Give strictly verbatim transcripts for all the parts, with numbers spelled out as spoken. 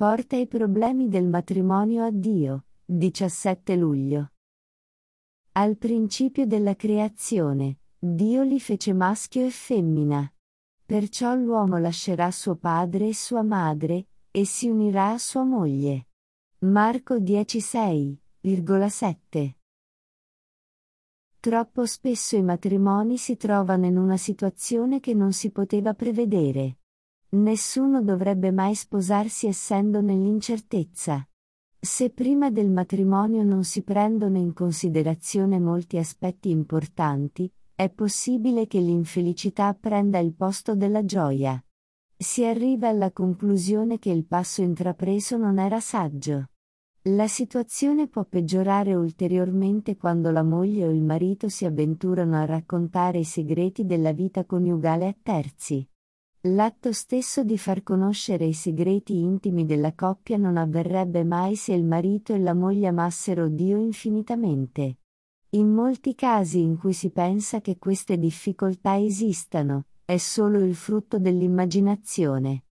Porta i problemi del matrimonio a Dio, diciassette luglio. Al principio della creazione, Dio li fece maschio e femmina. Perciò l'uomo lascerà suo padre e sua madre, e si unirà a sua moglie. Marco dieci sei sette. Troppo spesso i matrimoni si trovano in una situazione che non si poteva prevedere. Nessuno dovrebbe mai sposarsi essendo nell'incertezza. Se prima del matrimonio non si prendono in considerazione molti aspetti importanti, è possibile che l'infelicità prenda il posto della gioia. Si arriva alla conclusione che il passo intrapreso non era saggio. La situazione può peggiorare ulteriormente quando la moglie o il marito si avventurano a raccontare i segreti della vita coniugale a terzi. L'atto stesso di far conoscere i segreti intimi della coppia non avverrebbe mai se il marito e la moglie amassero Dio infinitamente. In molti casi in cui si pensa che queste difficoltà esistano, è solo il frutto dell'immaginazione.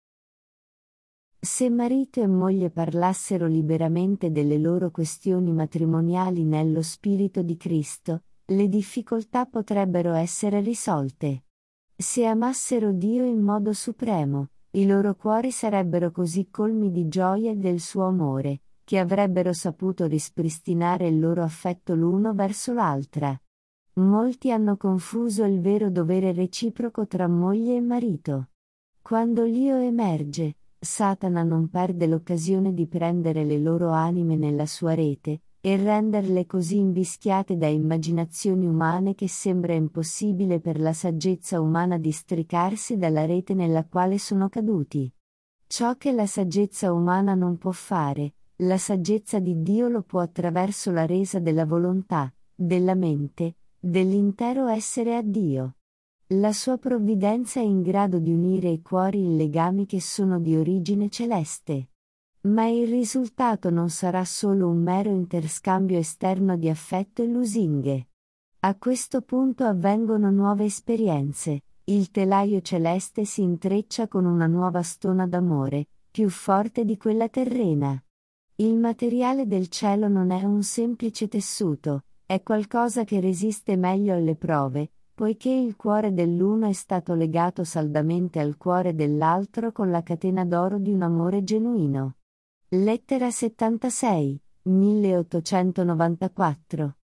Se marito e moglie parlassero liberamente delle loro questioni matrimoniali nello spirito di Cristo, le difficoltà potrebbero essere risolte. Se amassero Dio in modo supremo, i loro cuori sarebbero così colmi di gioia e del suo amore, che avrebbero saputo rispristinare il loro affetto l'uno verso l'altra. Molti hanno confuso il vero dovere reciproco tra moglie e marito. Quando l'io emerge, Satana non perde l'occasione di prendere le loro anime nella sua rete, e renderle così invischiate da immaginazioni umane che sembra impossibile per la saggezza umana districarsi dalla rete nella quale sono caduti. Ciò che la saggezza umana non può fare, la saggezza di Dio lo può attraverso la resa della volontà, della mente, dell'intero essere a Dio. La sua provvidenza è in grado di unire i cuori in legami che sono di origine celeste. Ma il risultato non sarà solo un mero interscambio esterno di affetto e lusinghe. A questo punto avvengono nuove esperienze, il telaio celeste si intreccia con una nuova stona d'amore, più forte di quella terrena. Il materiale del cielo non è un semplice tessuto, è qualcosa che resiste meglio alle prove, poiché il cuore dell'uno è stato legato saldamente al cuore dell'altro con la catena d'oro di un amore genuino. Lettera settantasei, milleottocentonovantaquattro.